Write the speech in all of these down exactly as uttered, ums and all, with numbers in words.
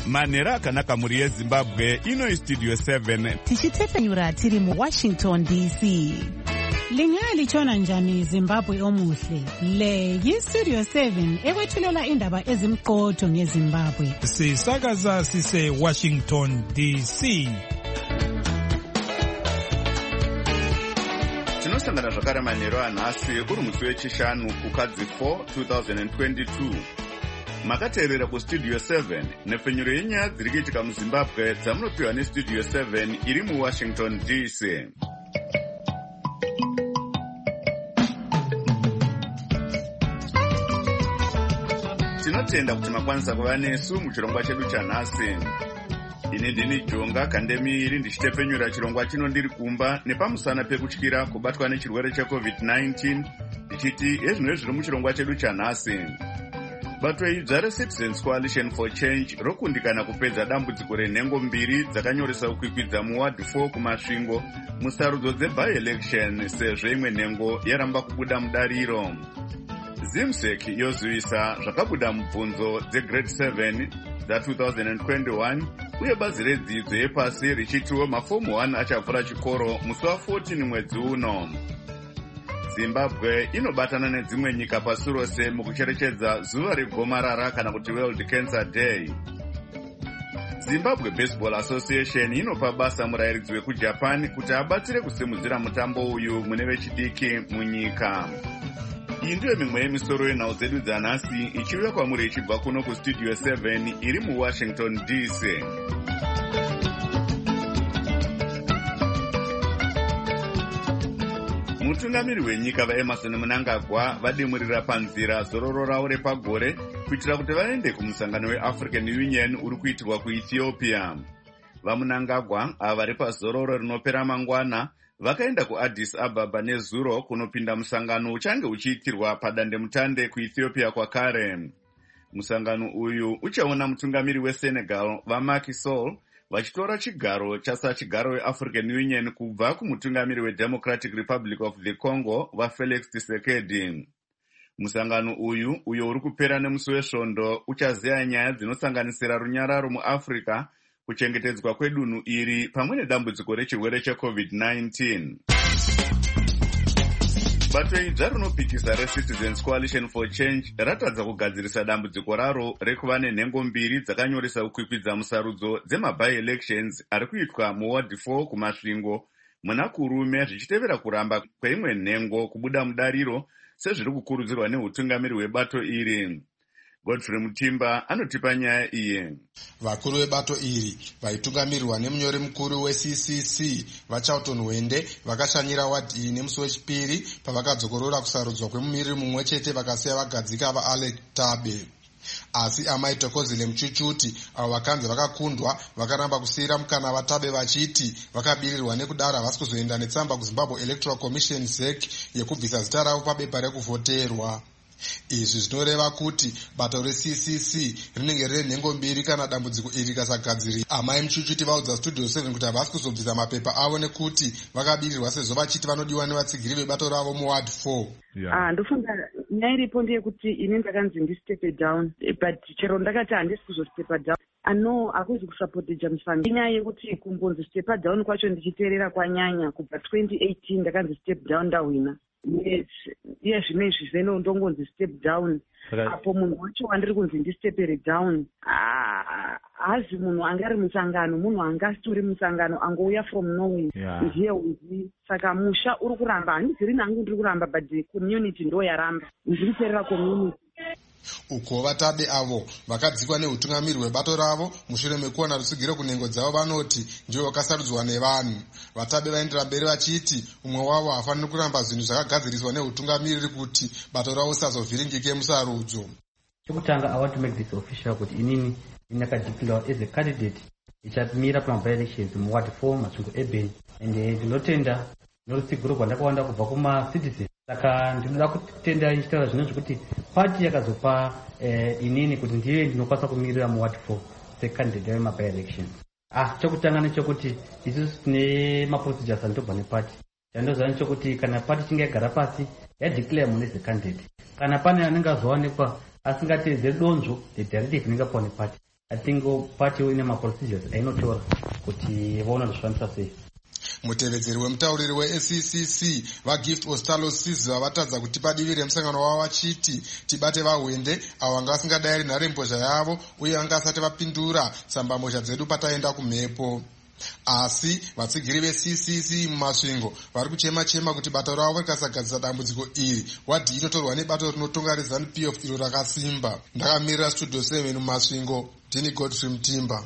manhero akanaka mhuri yezimbabwe. Ino Studio seven tichitepfenyura tiri muWashington D C. Lingalitshona njani Zimbabwe omuhle? Le yiStudio seven ekwethulela indaba ezimqotho ngeZimbabwe. Sisakaza sise Washington D C. tinosangana zvakare manhero anhasi uri musi wechishanu kukadzi four twenty twenty-two. Makateerera kuStudio seven nepfenyuro yenyaya dziri kuitika muZimbabwe dzamunopiwa neStudio seven iri muWashington D C. Tinotenda kuti makwanisa kuva nesu muchirongwa chedu chanhasi. Ini ndini Jonga Kandemiri ndichitepfenyura chirongwa chino ndiri kumba nepamusana pekutyira kubatwa nechirwere checovid nineteen ndichiti ezvino zviri muchirongwa chedu chanhasi. Bato idzva reCitizens Coalition for Change rokundikana kupedza dambudziko renhengo mbiri dzakanyoresa kukwikwidza muward four kumasvingo musarudzo dzeby-election sezvo imwe nhengo yaramba kubuda mudariro. Zimsec yozivisa zvakabuda mubvunzo dzegrade seven dza-twenty twenty-one uye bazi redzidzo yepasi richitiwo mafomu one achavhura chikoro musi wa-fourteen mwedzi uno. Zimbabwe inobatana nedzimwe nyika pasi rose mukucherechedza zuva regomarara kana kuti World Cancer Day. Zimbabwe Baseball Association inopa basa murayiridzi wekuJapan kuti abatsire kusimudzira mutambo uyu mune vechidiki munyika. Iyi ndiyo mimwe yemisoro yenhau dzedu dzanhasi ichiuya kwamuri ichibva kuno kuStudio seven iri muWashington D C. Mutungamiri wenyika vaEmerson Mnangagwa vadimurira panzira zororo ravo repagore kuitira kuti vaende kumusangano weAfrican Union uri kuitirwa kuEthiopia. VaMnangagwa ava vari pazororo rinopera mangwana vakaenda kuAddis Ababa nezuro kunopinda musangano uchange uchiitirwa padandemutande kuEthiopia kwakare. Musangano uyu uchaona mutungamiri weSenegal vaMacky Sall vachitora chigaro chasachigaro weAfrican Union kubva kumutungamiri weDemocratic Republic of the Congo vaFelix Tshisekedi. Musangano uyu uyo uri kupera nemusi wesvondo uchazeya nyaya dzinosanganisira runyararo muAfrica, kuchengetedzwa kwedunhu iri pamwe nedambudziko rechirwere checovid nineteen. Bato idzva rinopikisa reCitizens Coalition for Change ratadza kugadzirisa dambudziko raro rekuva nenhengo mbiri dzakanyoresa kukwikwidza musarudzo dzemaby-elections ari kuitwa muward four kumasvingo muna kurume zvichitevera kuramba kweimwe nhengo kubuda mudariro sezviri kukurudzirwa neutungamiri hwebato iri. Godfrey Mutimba anotipa nyaya iyi. Vakuru vebato iri vaitungamirirwa nemunyori mukuru weC C C vaCharlton Wende vakashanyira wadhi iyi nemusi wechipiri pavakadzokorora kusarudzwa kwemumiriri mumwe chete vakasiya vagadzika vaAlec Tabe. Asi Amai Thokozile Mchuchuti avo vakanzi vakakundwa vakaramba kusiyira mukana vaTabe vachiti vakabirirwa nekudaro havasi kuzoenda netsamba kuZimbabwe Electoral Commission Z E C yekubvisa zita ravo pabepa rekuvhoterwa. Izvi zvinoreva kuti bato reC C C rinenge rine nhengo mbiri kana dambudziko iri rikasagadzirwa. Amai Mchuchuti vaudza Studio seven kuti havasi kuzobvisa mapepa avo nekuti vakabirirwa sezvo vachiti vanodiwa nevatsigiri vebato ravo muward four. Ah, ndofunga nyaya iripo ndeyekuti ini ndakanzi ndistepe down, but chero ndakati handisi kuzostepa down. Ano hakuzi kusapoti Jamusanga. Inyaya yekuti kumbonzi stepa down kwacho ndichiteerera kwanyanya kubva twenty eighteen ndakanzi step down ndawina. Yes, yes, zvinezvi zvino ndongonzi step down. Apo munhu wacho wandiri kunzi ndistepere down. Ah, hazi munhu angari musangano, munhu angasitori musangano angouya from nowhere. Ndiye uzi saka musha uri kuramba, handiziri nangu ndiri kuramba but the community ndo yaramba. Ndiri kuteerera community. Uko vaTabe avo vakadzikwa neutungamiri hwebato ravo mushure mekuona rutsigiro kunhengo dzavo vanoti ndivo vakasarudzwa nevanhu. VaTabe vaendera mberi vachiti umwe wavo hafaniri kuramba zvinhu zvakagadziriswa neutungamiriri kuti bato ravo risazovhiringike musarudzo. Chekutanga, I want to make this official kuti inini ndakadeclare as a candidate ichamira pamaby-elections muward four Masvingo Urban, and ndinotenda norutsigiro rwandakawanda kubva kuma-citizens. Saka ndinoda kutenda ichitaura zvinhu kuti pati yakazopa eh, inini kuti ndiye ndinokwanisa kumirira muward four secondary yemaby-elections. Ah, chokutanga nechekuti isusu tine maprocedures anotobva nepati. Chandoziva nechekuti kana pati chinge yagara pasi yadeclare munhu as a candidate, kana pane anenge azowanikwa asingateedzeri donzvo the directive inenge pawa nepati, I think party ine ma-procedures ainotora kuti vaona zvifambisa sei. Mutevedzeri wemutauriri we-S C C C vagift ostalo sizva vatadza kuti padivi remusangano wavo vachiti tibate vahwende avo vanga vasingadayiri nharembozha yavo uye vanga vasati vapindura tsambambozha dzedu pataenda kumhepo. Asi vatsigiri ve-C C C mumasvingo vari kuchema-chema kuti bato ravo rikasagadzisa dambudziko iri wadhi inotorwa nebato rinotonga reZANU P F iro rakasimba. Ndakamirira studio seven mumasvingo, ndini Godfrey Mutimba.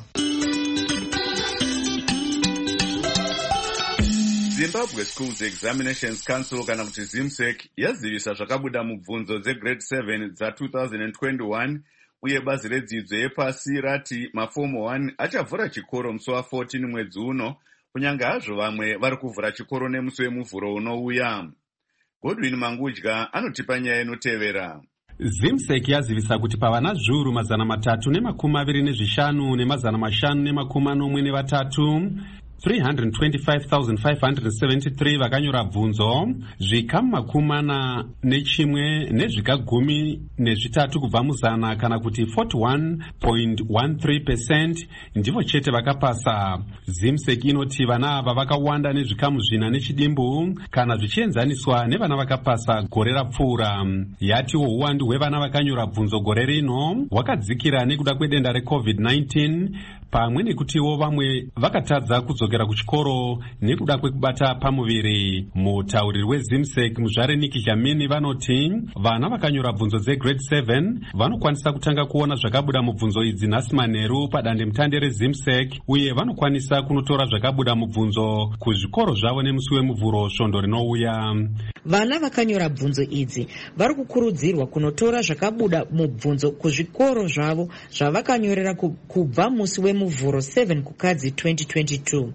Zimbabwe Schools Examinations Council kana kuti ZIMSEC yazivisa zvakabuda mubvunzo dzegrade seven dza-twenty twenty-one uye bazi redzidzo yepasi rati mafomu one achavhura chikoro musi wa-fourteen mwedzi uno, kunyange hazvo vamwe vari kuvhura chikoro nemusi wemuvhuro unouya. Godwin Mangudya anotipa nyaya inotevera. ZIMSEC yazivisa kuti pavana zviuru mazana matatu nemakumi maviri nezvishanu nemazana mashanu nemakumi manomwe nevatatu three hundred twenty-five thousand five hundred seventy-three vakanyora bvunzo, zvikamu makumi mana nechimwe nezvikagumi nezvitatu kubva muzana kana kuti forty-one point one three percent ndivo chete vakapasa. ZIMSEC inoti vana ava vakawanda nezvikamu zvina nechidimbu kana zvichienzaniswa nevana vakapasa gore rapfuura. Yatiwo uwandu hwevana vakanyora bvunzo gore rino hwakadzikira nekuda kwedenda recovid nineteen pamwe nekutiwo vamwe vakatadza kudzokera kuchikoro nekuda kwekubata pamuviri. Mutauriri weZIMSEC muzvare Niki Jamini vanoti vana vakanyora bvunzo dzegrade seven vanokwanisa kutanga kuona zvakabuda mubvunzo idzi nhasi manheru padande mutande reZIMSEC uye vanokwanisa kunotora zvakabuda mubvunzo kuzvikoro zvavo nemusi wemuvhuro svondo rinouya. Vana vakanyora bvunzo idzi vari kukurudzirwa kunotora zvakabuda mubvunzo kuzvikoro zvavo zvavakanyorera kubva musi wemuvhuro seven kukadzi twenty twenty-two.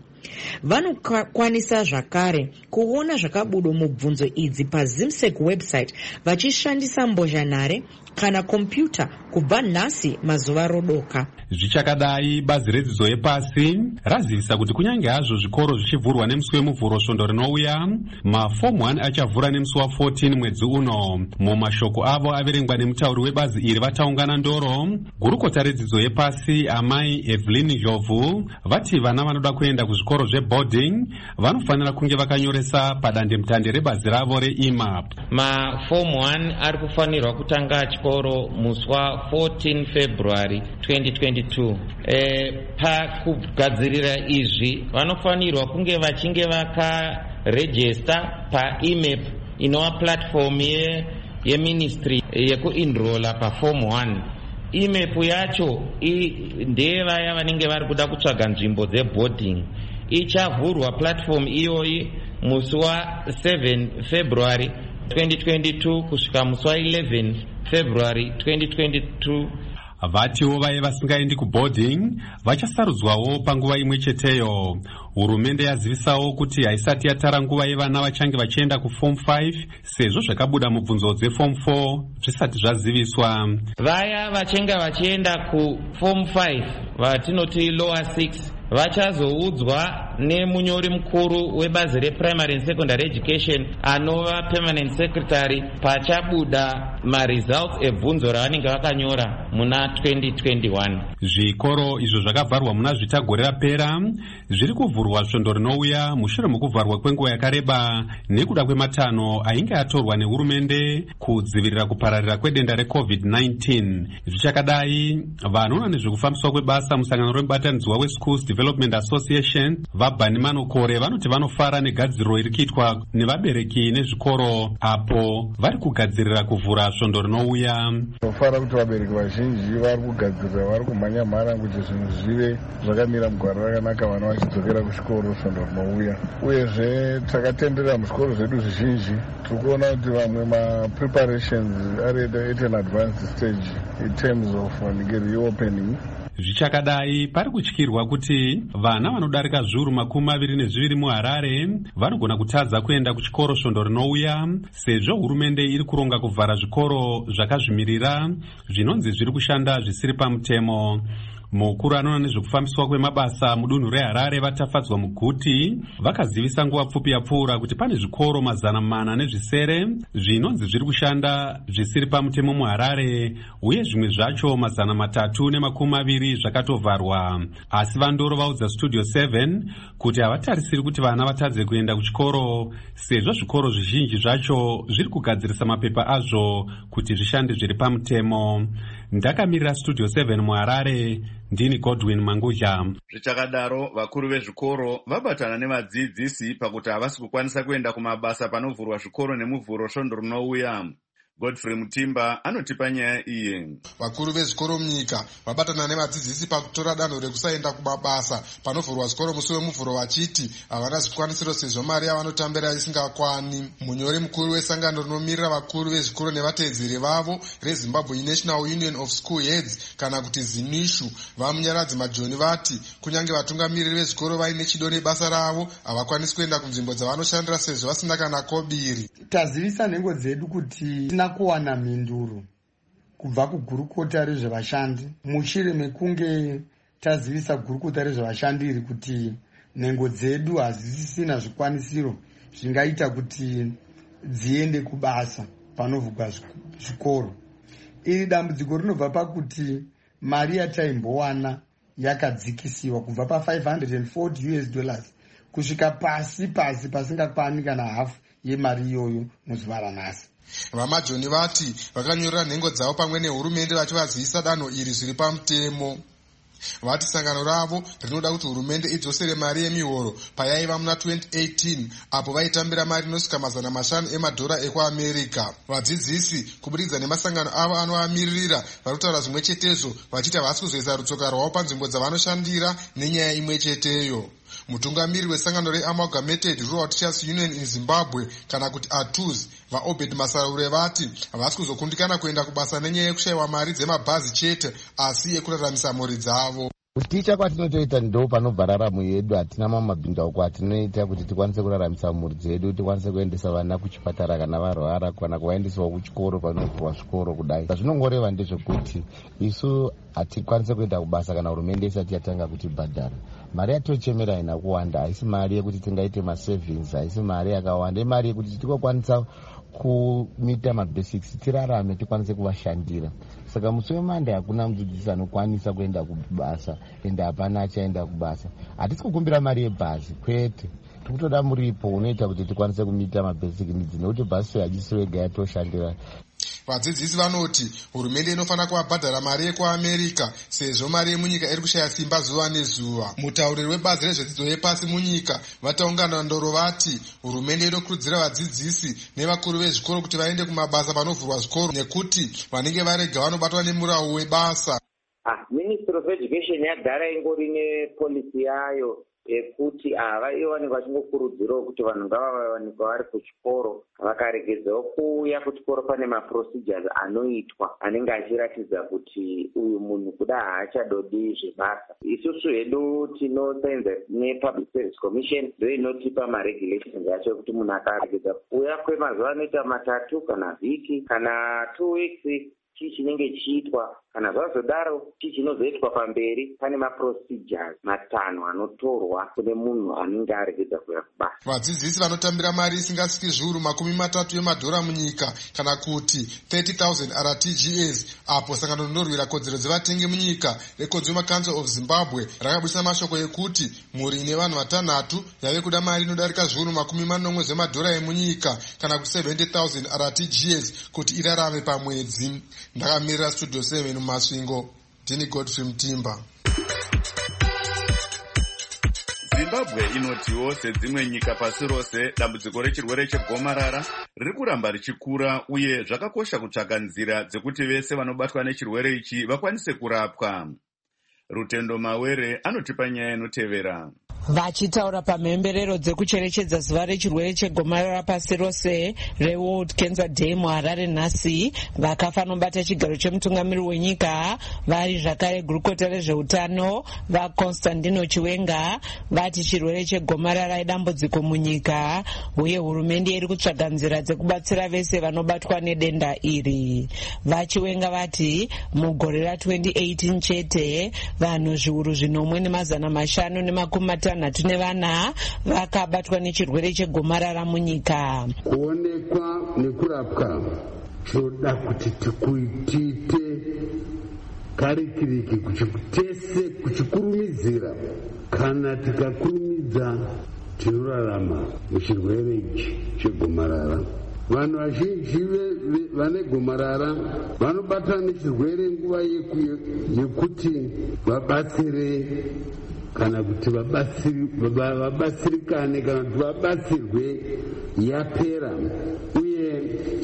Vanokwanisa zvakare kuona zvakabuda mubvunzo idzi paZIMSEC website vachishandisa mbozhanhare kana kompyuta kubva nhasi mazuva rodoka. Zvichakadai, bazi redzidzo yepasi razivisa kuti kunyange hazvo zvikoro zvichivhurwa nemusi wemuvhuro svondo rinouya, mafomu one achavhura nemusi wa-fourteen mwedzi uno. Mumashoko avo averengwa nemutauri webazi iri vataungana ndoro, gurukota redzidzo yepasi amai Evelyn Jovu vati vana vanoda kuenda kuzvikoro zveboarding vanofanira kunge vakanyoresa padande mutande rebazi ravo reI M A P. Mafomu one ari kufanirwa kutanga chikoro musi wa-fourteen February twenty twenty-two. E, pakugadzirira izvi vanofanirwa kunge vachinge vakarejista paI M A P inova platform ye, ye ministry yekuenrolla pafomu one. I M A P yacho ndeye vaya vanenge vari kuda kutsvaga nzvimbo dzeboarding. Ichavhurwa platform iyoyi musi wa-seven February twenty twenty-two kusvika musi wa-eleven February twenty twenty-two. Vatiwo vaye vasingaendi kuboarding vachasarudzwawo panguva imwe cheteyo. Hurumende yazivisawo kuti haisati yatara nguva yevana vachange vachienda kuform five sezvo zvakabuda mubvunzo dzeform four zvisati zvaziviswa. Vaya vachenga vachienda kuform five vatinoti lower six vachazoudzwa nemunyori mukuru webazi reprimary and secondary education anova permanent secretary pachabuda maresults ebvunzo ravanenge vakanyora muna twenty twenty-one. Zvikoro izvo zvakavharwa muna zvitagore rapera zviri kuvhurwa svondo rinouya mushure mekuvharwa kwenguva yakareba nekuda kwematanho ainge atorwa nehurumende kudzivirira kupararira kwedenda recovid nineteen. Zvichakadai, vanoona nezvekufambiswa kwebasa musangano remubatanidzwa weSchools Development Association vabhani manokore vanoti vanofara negadziriro iri kuitwa nevabereki nezvikoro apo vari kugadzirira kuvhura svondo rinouya. Tinofara kuti vabereki vazhinji vari kugadzirira, vari kumhanya mhara kuti zvinhu zvive zvakamira mugwara rakanaka vana vachidzokera kuchikoro svondo rinouya. Uyezve takatenderera muzvikoro zvedu zvizhinji tiri kuona kuti vamwe mapreparations ari at an advanced stage in terms of reopening. Zvichakadai, pari kutyirwa kuti vana vanodarika zviuru makumi maviri nezviviri muHarare vanogona kutadza kuenda kuchikoro svondo rinouya sezvo hurumende iri kuronga kuvhara zvikoro zvakazvimirira zvinonzi zviri kushanda zvisiri pamutemo. Mukuru anoona nezvekufambiswa kwemabasa mudunhu reHarare Vatafadzwa Muguti vakazivisa nguva pfupi yapfuura kuti pane zvikoro mazana mana nezvisere zvinonzi zviri kushanda zvisiri pamutemo muHarare, uye zvimwe zvacho mazana matatu nemakumi maviri zvakatovharwa. Asi Vandoro vaudza Studio seven kuti havatarisiri kuti vana vatadze kuenda kuchikoro, sezvo zvikoro zvizhinji zvacho zviri kugadzirisa mapepa azvo kuti zvishande zviri pamutemo. Ndakamirira Studio seven muHarare, ndini Godwin Mangudya. Zvichakadaro, vakuru vezvikoro vabatana nevadzidzisi pakuti havasi kukwanisa kuenda kumabasa panovhurwa zvikoro nemuvhuro svondo rinouya. Godfrey Mutimba anotipa nyaya iyi. Vakuru vezvikoro munyika vabatana nevadzidzisi pakutora danho rekusaenda kumabasa panovhurwa zvikoro musi wemuvhuro vachiti havana zvikwanisiro sezvo mari yavanotambira isingakwani. Munyori mukuru wesangano rinomirira vakuru vezvikoro nevateedzeri vavo reZimbabwe National Union of School Heads kana kuti ZINISHU vamunyaradzi Majoni vati kunyange vatungamiriri vezvikoro vaine chido nebasa ravo havakwanisi kuenda kunzvimbo dzavanoshandira sezvo vasina kana kobiri. Tazivisa nhengo dzedu kuti tina kuwana mhinduro kubva kugurukota rezvevashandi mushure mekunge tazivisa gurukota rezvevashandi iri kuti nhengo dzedu hazisisina zvikwanisiro zvingaita kuti dziende kubasa panovhurwa zvikoro. Iri dambudziko rinobva pakuti mari yataimbowana yakadzikisiwa kubva pa five hundred forty U S dollars kusvika pasi pasi pasingakwani kana hafu yemari iyoyo muzuva ranhasi. Vamajoni vati vakanyorera nhengo dzavo pamwe nehurumende vachivazivisa danho iri zviri pamutemo. Vati sangano ravo rinoda kuti hurumende idzosere mari yemihoro payaiva muna twenty eighteen apo vaitambira mari inosvika mazana mashanu emadhora ekuAmerika. Vadzidzisi kubudikidza nemasangano avo anoamiririra varikutaura zvimwe chetezvo vachiti havasi kuzoisa rutsoka rwavo panzvimbo dzavanoshandira nenyaya imwe cheteyo. Mutungamiri wesangano reAmalgamated Rural Teachers Union in Zimbabwe kana kuti A T U Z vaObed Masaure vati havasi kuzokundikana kuenda kubasa nenyaya yekushayiwa mari dzemabhazi chete asi yekuraramisa mhuri dzavo. Kuticha kwatinotoita ndo panobva raramo yedu, hatina mamwe mabhindauko atinoita kuti tikwanise kuraramisa mhuri dzedu, tikwanise kuendesa vana kuchipatara kana varwara kana kuvaendesawo kuchikoro panovhurwa zvikoro kudai. Zvinongoreva ndezvekuti isu hatikwanise kuenda kubasa kana hurumende isati yatanga kutibhadhara. Mari yatochemera haina kuwanda, haisi mari yekuti tingaite masavings, haisi mari yakawanda, imari yekuti tikokwanisa kumita mabasics tirarame tikwanise kuvashandira. Saka musi weMonday hakuna mudzidzisi anokwanisa kuenda kubasa ende hapana achaenda kubasa. Hatisi kukumbira mari yebhasi kwete, tikutoda muripo unoita kuti tikwanise kumita mabasic needs nekuti bhasi hachisi wega yatoshandira. Vadzidzisi vanoti hurumende inofanira kuvabhadhara mari yekuAmerika sezvo mari yemunyika iri kushaya simba zuva nezuva. Mutauriri webazi rezvedzidzo yepasi munyika vataungana ndoro vati hurumende inokurudzira vadzidzisi nevakuru vezvikoro kuti vaende kumabasa panovhurwa zvikoro nekuti vanenge varega vanobatwa nemurahu webasa. Ah, Ministry of Education yagara ingori nepolisi yayo ekuti havaiwanikwa vachingokurudzirawo kuti vanhu ngavawanikwa vari kuchikoro vakaregedzawo kuuya kuchikoro pane maprocedures anoitwa anenge achiratidza kuti uyu munhu kuda haachadodi zvebasa. Isusu hedu tinosenza nePublic Service Commission ndo inotipa maregulations acho kuti munhu akaregedza kuuya kwemazuva anoita matatu kana vhiki kana two weeks chii chinenge chiitwa, kana zvazodaro chii chinozoitwa pamberi. Pane maprocedures matano anotorwa kune munhu anenge aregedza kuuya kubasa. Vadzidzisi vanotambira mari isingasviki zviuru makumi matatu yemadhora munyika kana kuti thirty thousand R T G S, apo sangano rinorwira kodzero dzevatengi munyika reConsumer Council of Zimbabwe rakabudisa mashoko ekuti mhuri ine vanhu vatanhatu yave kuda mari inodarika zviuru makumi manomwe zvemadhora emunyika kana kuti seventy thousand R T G S kuti irarame pamwedzi. Ndakamirira Studio seven mumasvingo, ndini Godfrey Mutimba. Zimbabwe inotiwo sedzimwe nyika pasi rose dambudziko rechirwere chegomarara riri kuramba richikura uye zvakakosha kutsvaka nzira dzekuti vese vanobatwa nechirwere ichi vakwanise kurapwa. Rutendo Mawere anotipa nyaya inotevera. Vachitaura pamhemberero dzekucherechedza zuva rechirwere chegomarara pasi rose reWorld Cancer Day muHarare nhasi, vakafa nobata chigaro chemutungamiri wenyika vari zvakare gurukota rezveutano vaConstantino Chiwenga vati chirwere chegomarara idambudziko munyika uye hurumende iri kutsvaga nzira dzekubatsira vese vanobatwa nedenda iri. VaChiwenga vati mugore ra twenty eighteen chete vanhu zviuru zvinomwe nemazana mashanu nemakumi matanhatu nevana vakabatwa nechirwere chegomarara munyika. Kuonekwa nekurapwa choda kuti tikuitite karikiriki kuchitese kuchikurumizira. Kana tikakurumidza tinorarama muchirwere ichi chegomarara. Vanhu vazhinji vane gomarara vanobatwa nechirwere nguva yekuti vabatsire kana kuti vabatsirikane kana kuti vabatsirwe yapera uye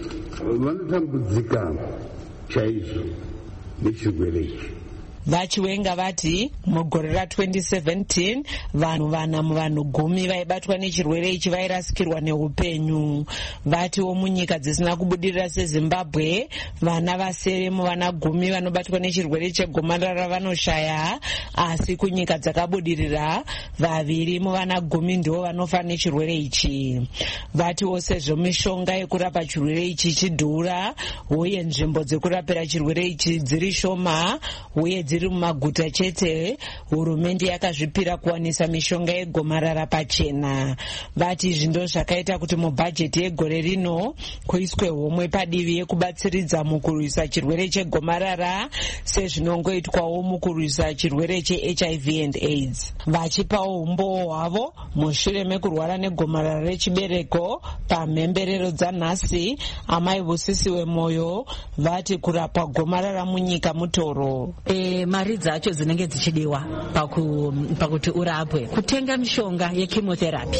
vanotambudzika chaizvo nechirwere ichi. VaChiwenga vati mugore ra twenty seventeen vanhu vana muvanhu gumi vaibatwa nechirwere ichi vairasikirwa neupenyu. Vatiwo munyika dzisina kubudirira seZimbabwe vana vasere muvana gumi vanobatwa nechirwere chegomarara vanoshaya, asi kunyika dzakabudirira vaviri muvana gumi ndivo vanofa nechirwere ichi. Vatiwo sezvo mishonga yekurapa chirwere ichi chidhura uye nzvimbo dzekurapira chirwere ichi dziri shoma uye dziri mumaguta chete, hurumende yakazvipira kuwanisa mishonga yegomarara pachena. Vati izvi ndo zvakaita kuti mubhajeti yegore rino kuiswe homwe padivi yekubatsiridza mukurwisa chirwere chegomarara sezvinongoitwawo mukurwisa chirwere cheH I V and AIDS. Vachipawo umbowo hwavo mushure mekurwara negomarara rechibereko pamhemberero dzanhasi, amai Busisiwe Moyo vati kurapwa gomarara munyika mutoro. E, mari dzacho dzinenge dzichidiwa paku, pakuti urapwe, kutenga mishonga yechemotherapy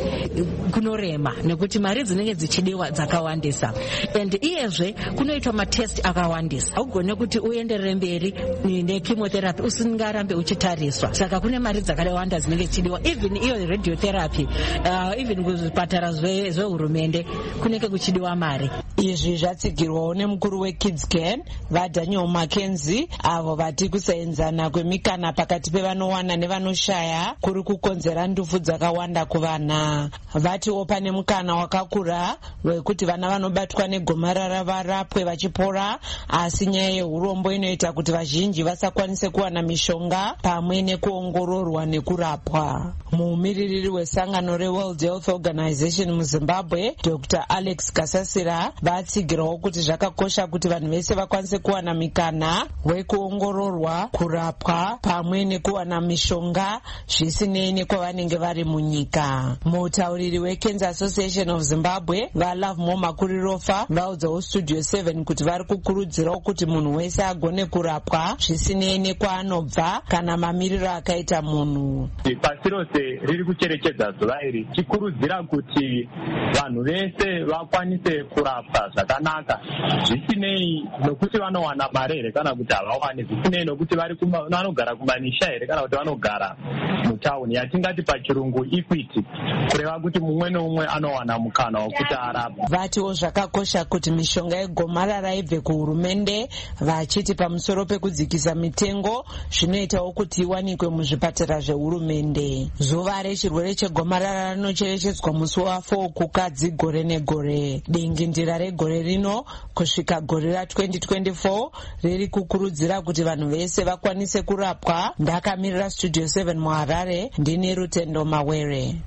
kunorema nekuti mari dzinenge dzichidiwa dzakawandisa, and iyezve kunoitwa matest akawandisa. Haugone kuti uenderere mberi nechemotherapy usingarambe uchitariswa, saka kune mari dzakawanda dzinenge dzichidiwa. Even iyo radiotherapy uh, even kuzvipatara zvehurumende kunenge kuchidiwa mari. Izvi zvatsigirwawo nemukuru weKidscan vaDaniel Mackenzie avo vati kusaenzana kwemikana pakati pevanowana nevanoshaya kuri kukonzera ndufu dzakawanda kuvana. Vatiwo pane mukana wakakura wekuti vana vanobatwa negomarara varapwe vachipora, asi nyaya yeurombo inoita kuti vazhinji vasakwanise kuwana mishonga pamwe nekuongororwa nekurapwa. Muumiririri wesangano reWorld Health Organization muZimbabwe Doctor Alex Kasasira vatsigirawo kuti zvakakosha kuti vanhu vese vakwanise kuwana mikana wekuongororwa, kurapwa pamwe nekuwana mishonga zvisinei nekwavanenge vari munyika. Mutauriri weCancer Association of Zimbabwe vaLove More Makurirofa vaudzawo Studio seven kuti vari kukurudzirawo kuti munhu wese agone kurapwa zvisinei nekwaanobva kana mamiriro akaita munhu. Pasi rose riri kucherechedza zuva iri chikurudzira kuti vanhu vese vakwanise kurapwa zvakanaka zvisinei nokuti vanowana mari here kana kuti havawani, zvisinei nokuti vanogara kumamisha here kana kuti vanogara mutauni, yatingati pachirungu equity, kureva kuti mumwe nomumwe anowana mukana wekuti arapwe. Vatiwo zvakakosha kuti mishonga yegomarara ibve kuhurumende, vachiti pamusoro pekudzikisa mitengo zvinoitawo kuti iwanikwe muzvipatara zvehurumende. Zuva rechirwere chegomarara rinocherechedzwa musi wa4 kukadzi gore negore. Dingindira regore rino kusvika gore ra twenty twenty-four riri kukurudzira kuti vanhu vese vakwanise kurapwa. Ndakamirira Studio seven muHarare, ndini Rutendo Mawere.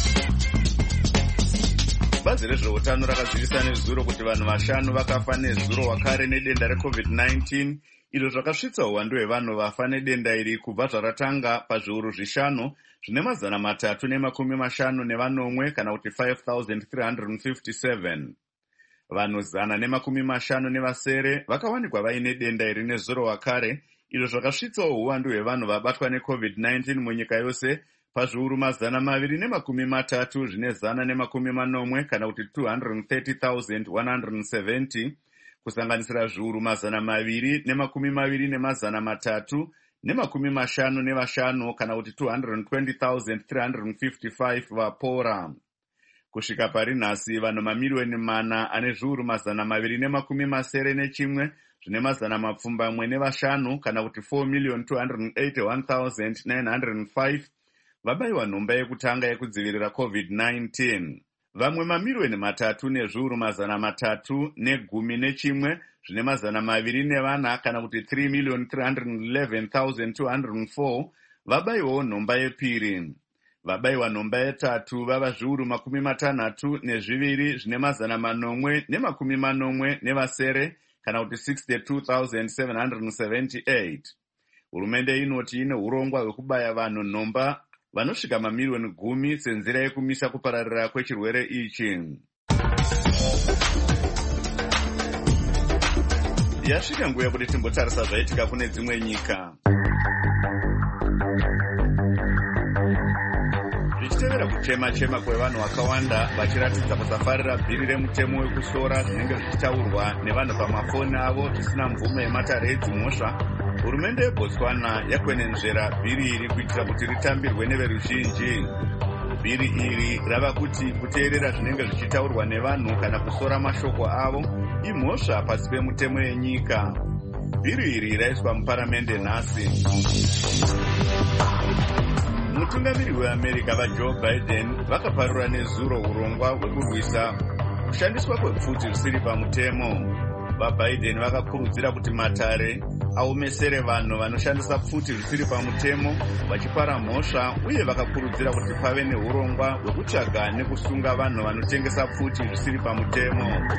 Bazi rezveutano rakazivisa nezuro kuti vanhu vashanu vakafa nezuro wakare nedenda recovid nineteen, izvo zvakasvitsa uwandu hwevanhu vafa nedenda iri kubva zvaratanga pazviuru zvishanu zvine mazana matatu nemakumi mashanu nevanomwe kana kuti five thousand three hundred fifty-seven. Vanhu zana nemakumi mashanu nevasere vakawanikwa vaine denda iri nezuro wakare, izvo zvakasvitsawo uwandu hwevanhu vabatwa necovid nineteen munyika yose pazviuru mazana maviri nemakumi matatu zvine zana nemakumi manomwe kana kuti two hundred thirty thousand one hundred seventy, kusanganisira zviuru mazana maviri nemakumi maviri nemazana matatu nemakumi mashanu nevashanu kana kuti two hundred twenty thousand three hundred fifty-five vapora. Kusvika pari nhasi vanhu mamiliyoni mana ane zviuru mazana maviri nemakumi masere nechimwe zvine mazana mapfumbamwe nevashanu kana kuti four million two hundred eighty-one thousand nine hundred five vabayiwa nhomba yekutanga yekudzivirira covid nineteen. Vamwe mamiliyoni matatu nezviuru mazana matatu negumi nechimwe zvine mazana maviri nevana kana kuti three million three hundred eleven thousand two hundred four vabayiwawo nhomba yepiri. Vabayiwa nhomba yetatu vava zviuru makumi matanhatu nezviviri zvine mazana manomwe nemakumi manomwe nevasere kana kuti sixty-two thousand seven hundred seventy-eight. Hurumende inoti ine urongwa hwekubaya vanhu nhomba vanosvika mamiliyoni gumi senzira yekumisa kupararira kwechirwere ichi. Yasvika nguva yekuti timbotarisa zvaitika kune dzimwe nyika. Zvichitevera kuchema-chema kwevanhu vakawanda vachiratidza kusafarira bhiri remutemo wekusora zvinenge zvichitaurwa nevanhu pamafoni avo zvisina mvumo yematare edzimhosva, hurumende yeBotswana yakwenenzvera bhiri iri kuitira kuti ritambirwe neveruzhinji. Bhiri iri rava kuti kuteerera zvinenge zvichitaurwa nevanhu kana kusora mashoko avo imhosva pasi pemutemo yenyika. Bhiri iri raiswa muparamende nhasi. Mutungamiri weAmerica vaJoe Biden vakaparura nezuro urongwa hwekurwisa kushandiswa kwepfuti zvisiri pamutemo. VaBiden vakakurudzira kuti matare aomesere vanhu vanoshandisa pfuti zvisiri pamutemo vachipara mhosva, uye vakakurudzira kuti pave neurongwa hwekutsvaga nekusunga vanhu vanotengesa pfuti zvisiri pamutemo.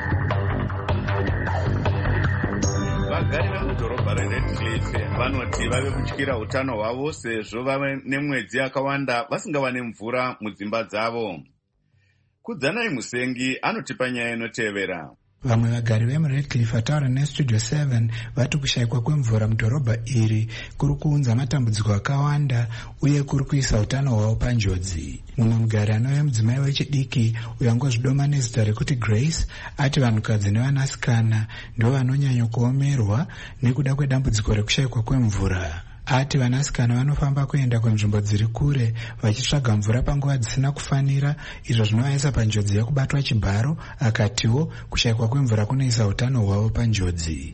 Vagari vemudhorobha reRedcliffe vanoti vave kutyira utano hwavo sezvo vave nemwedzi yakawanda vasingawane mvura mudzimba dzavo. Kudzanai Musengi anotipa nyaya inotevera. Vamwe vagari vemuRedcliffe vataura neStudio seven vati kushayikwa kwemvura mudhorobha iri kuri kuunza matambudziko akawanda uye kuri kuisa utano hwavo panjodzi. Mumwe mugari anove mudzimai wechidiki uyo angozvidoma nezita rekuti Grace ati vanhukadzi nevanasikana ndivo vanonyanya kuomerwa nekuda kwedambudziko rekushayikwa kwemvura. Ati vanasikana vanofamba kuenda kunzvimbo dziri kure vachitsvaga mvura panguva dzisina kufanira, izvo zvinovaisa panjodzi yekubatwa chibharo. Akatiwo kushayikwa kwemvura kunoisa utano hwavo panjodzi.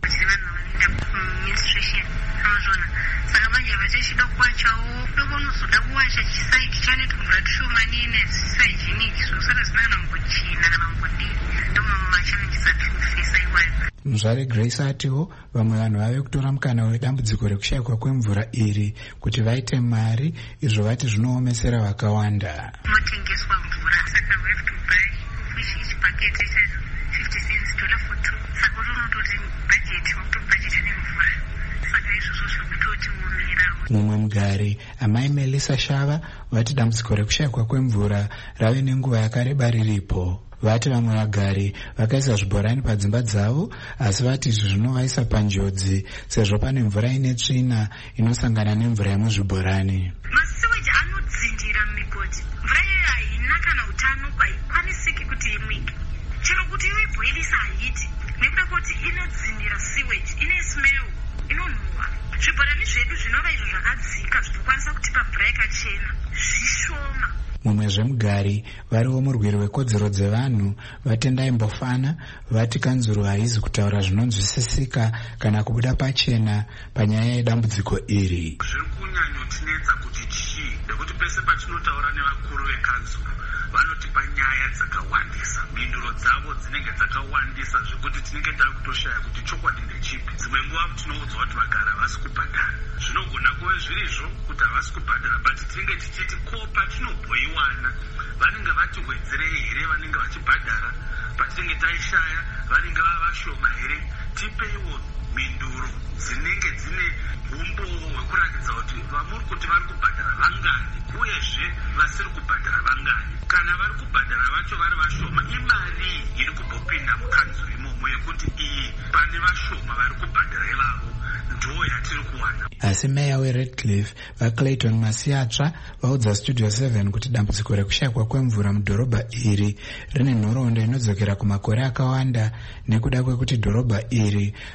Muzvare Grace atiwo vamwe vanhu vave kutora mukana wedambudziko rekushayikwa kwemvura iri kuti vaite mari, izvo vati zvinoomesera vakawanda. Motengeswa mvura saka we have to buy which each packet is fifty cents dollar for two. Saka unototi budget wakuto budget nemvura. Saka izvozvo zvekutoti muomera. Mumwe mugari amai Melissa Shava vati dambudziko rekushayikwa kwemvura rave nenguva yakareba riripo. Vati vamwe vagari vakaisa zvibhorani padzimba dzavo, asi vati izvi zvinovaisa panjodzi sezvo pane mvura ine tsvina inosangana nemvura yemuzvibhorani. Masiweji anodzindira mumigodhi. Mvura iyoyo haina kana utano kwaikwanisiki kuti imwike. Chero kuti iboilisa haiti nekuda kuti inodzindira siweji, ine smell, inonhuhwa. Zvibhorani zvedu zvinova izvo zvakadzika zvinokwanisa kutipa mvura yakachena zvishoma. Mumwe zvemugari variwo murwiri wekodzero dzevanhu vatendai Mbofana vati kanzuro haizi kutaura zvinonzwisisika kana kubuda pachena panyaya yedambudziko iri. Zviri kunyanyotinetsa kuti chii ndekuti pese patinotaura nevakuru vekanzuro vanotipa nyaya dzakawandisa, mhinduro dzavo dzinenge dzakawandisa zvekuti tinenge tava kutoshaya kuti chokwadi ndechipi. Dzimwe nguva tinoudzwa kuti vagara havasi kubhadhara. Zvinogona kuve zvirizvo kuti havasi kubhadhara, but tinenge tichiti ko patinobhoiwana vanenge vatiwedzerei here vanenge vachibhadhara, patinenge taishaya vanenge vava vashoma here. Tipeiwo mhinduro dzinenge dzine umbowo hwekuratidza kuti vamuri kuti vari kubhadhara vangani uyezve vasiri kubhadhara vangani. Kana vari kubhadhara vacho vari vashoma, imari iri kumbopinda mukanzuro imomo yekuti iyi pane vashoma vari kubhadhara ivavo ndo yatiri kuwana. Asi meya weRedcliffe vaClayton Masiatsva vaudza Studio seven kuti dambudziko rekushayikwa kwemvura mudhorobha iri rine nhoroondo inodzokera kumakore akawanda nekuda kwekuti dhorobha iri harina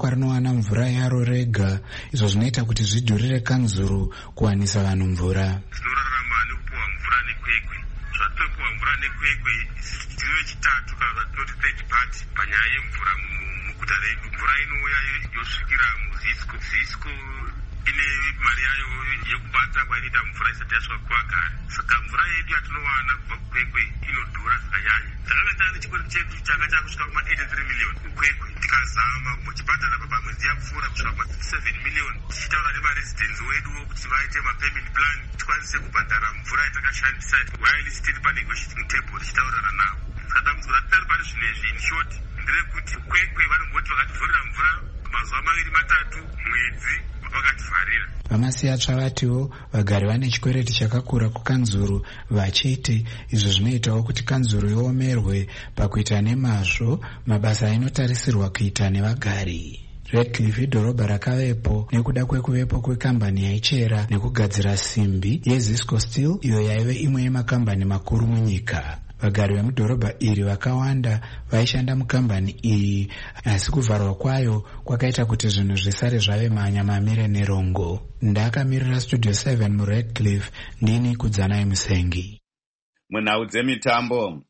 kwarinowana mvura yaro rega, izvo zvinoita kuti zvidhurire Kanzuru kuwanisa vanhu mvura. Tinorarama nekupuwa mvura nekwekwe. Zvatopuwa mvura nekwekwe tiri chitatu kana tinoti third party panyaya yemvura muguta redu. Mvura inouya yosvikira muZisco. Zisco ine mari yayo yekubata kwainoita mvura isati yasvika kuvagari. Saka mvura yedu yatinowana kubva kukwekwe inodhura zvakanyanya. Takanga tane chikwere chedu changa chakusvika kuma eighty-three million kukwekwe. Tikazama muchibhadhara pamwedzi yapfuura kusvika kuma fifty-seven million. Tichitaura nemaresidents weduwo kuti vaite mapayment plan tikwanise kubhadhara mvura yatakashandisa while still panegotiating table tichitaurana navo. Saka dambudziko ratinari pane zvinezvi in short nderekuti kwekwe vanongoti vakativhurira mvura mazuva maviri matatu mwedzi vakativharira. Vamasiyatsva vatiwo vagari vane chikwereti chakakura kuKanzuru vachiti izvo zvinoitawo kuti Kanzuru iomerwe pakuita nemazvo mabasa ainotarisirwa kuita nevagari. Redcliffe idhorobha rakavepo nekuda kwekuvepo kwekambani yaichera nekugadzira simbi yeZisco Steel, iyo yaive imwe yemakambani makuru munyika. Vagari vemudhorobha iri vakawanda vaishanda mukambani iyi, asi kuvharwa kwayo kwakaita kuti zvinhu zvisare zvave manya mamire nerongo. Ndakamirira Studio seven muRedcliffe, ndini Kudzanai Musengi. Munhau dzemitambo.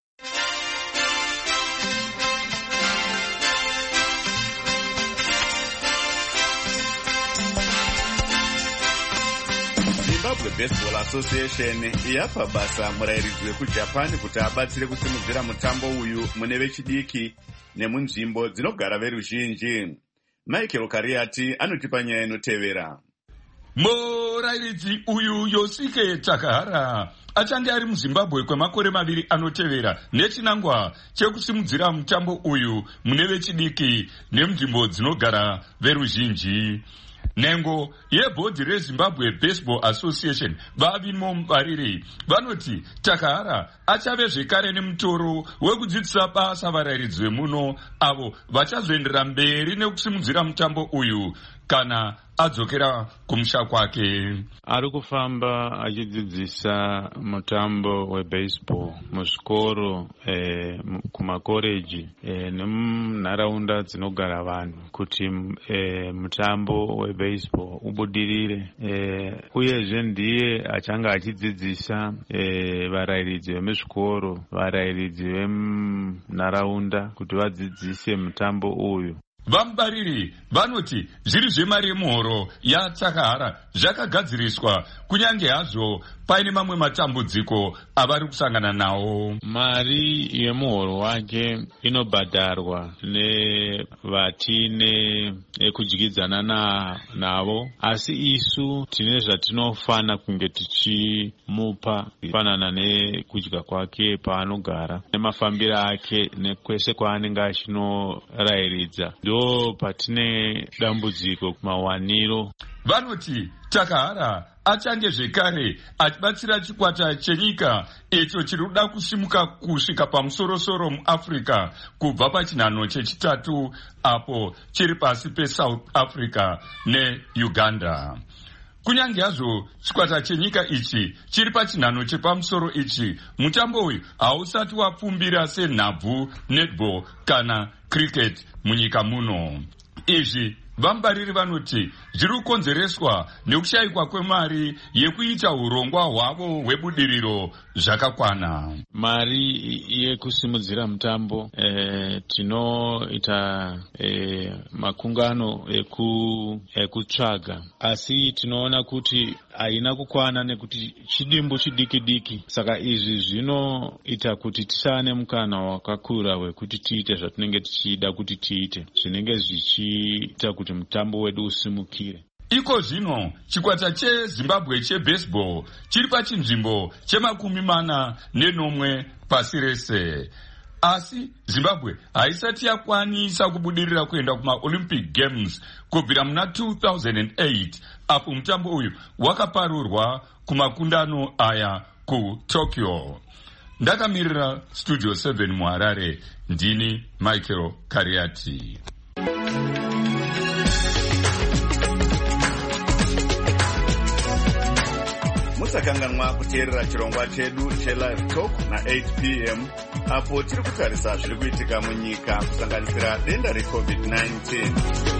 Zimbabwe Baseball Association yapa basa murairidzi wekuJapan kuti abatsire kusimudzira mutambo uyu mune vechidiki nemunzvimbo dzinogara veruzhinji. Michael Kariati anotipa nyaya inotevera. Murairidzi uyu Yosuke Takahara achange ari muZimbabwe kwemakore maviri anotevera nechinangwa chekusimudzira mutambo uyu mune vechidiki nemunzvimbo dzinogara veruzhinji. Nengo yebhodhi reZimbabwe Baseball Association vavimo mubariri vanoti Takahara achave zvekare nemutoro wekudzidzisa basa varairidzi vemuno avo vachazoendera mberi nekusimudzira mutambo uyu kana adzokera kumusha kwake. Ari kufamba achidzidzisa mutambo webaseball muzvikoro eh, kumakoreji eh, nemunharaunda dzinogara vanhu kuti eh, mutambo webaseball ubudirire eh, uyezve ndiye achanga achidzidzisa eh, varairidzi vemuzvikoro, varairidzi vemunharaunda kuti vadzidzise mutambo uyu. Vamubariri vanoti zviri zvemari yemuhoro yaTakahara zvakagadziriswa kunyange hazvo paine mamwe matambudziko avari kusangana nawo. Mari yemuhoro wake inobhadharwa nevatine ekudyidzana na, navo, asi isu tine zvatinofana kunge tichimupa kufanana nekudya kwake paanogara nemafambiro ake nekwese kwaanenge achinorairidza. Ndo patine dambudziko kumawaniro. Vanoti Takahara achange zvekare achibatsira chikwata chenyika icho chiri kuda kusimuka kusvika pamusorosoro muAfrica kubva pachinhano chechitatu apo chiri pasi peSouth Africa neUganda. Kunyange hazvo chikwata chenyika ichi chiri pachinhano chepamusoro ichi, mutambo uyu hausati wapfumbira senhabvu, netball kana cricket munyika muno. Izvi vamubariri vanoti zviri kukonzereswa nekushayikwa kwemari yekuita urongwa hwavo hwebudiriro zvakakwana. Mari yekusimudzira mutambo eh, tinoita eh, makungano eku, ekutsvaga, asi tinoona kuti haina kukwana nekuti chidimbu chidiki diki. Saka izvi zvinoita kuti tisane mukana wakakura wekuti tiite zvatinenge tichida kuti tiite, zvinenge zvichiita kuti mutambo wedu usimukire. Iko zvino chikwata cheZimbabwe chebaseball chiri pachinzvimbo chemakumi mana nenomwe pasi rese. Asi Zimbabwe haisati yakwanisa kubudirira kuenda kumaOlympic Games kubvira muna two thousand eight apo mutambo uyu wakaparurwa kumakundano aya kuTokyo. Ndakamirira Studio seven muHarare, ndini Michael Kariati. Musakanganwa kuteerera chirongwa chedu chelive talk na eight p m apo tiri kutarisa zviri kuitika munyika kusanganisira denda recovid nineteen.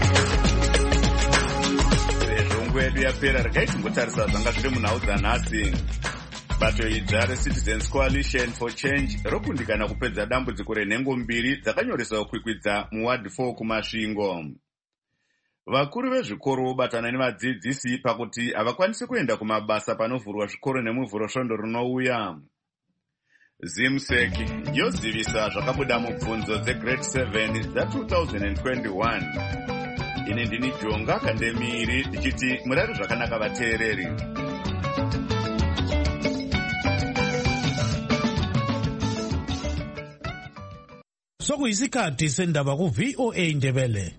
sezvo nguva yedu yapera regai timbotarisa zvanga zviri munhau dzanhasi. bato idzva recitizens coalition for change rokundikana kupedza dambudziko renhengo mbiri dzakanyoreswa kukwikwidza muward four kumasvingo. vakuru vezvikoro vobatana nevadzidzisi pakuti havakwanisi kuenda kumabasa panovhurwa zvikoro nemuvhuro svondo rinouya. zimsec yozivisa zvakabuda mubvunzo dzegrade seven dza two thousand twenty-one. ini ndini jonga kandemiri ndichiti murari zvakanaka vateereri. sokuyisikhathi sendaba ku-V O A Ndebele.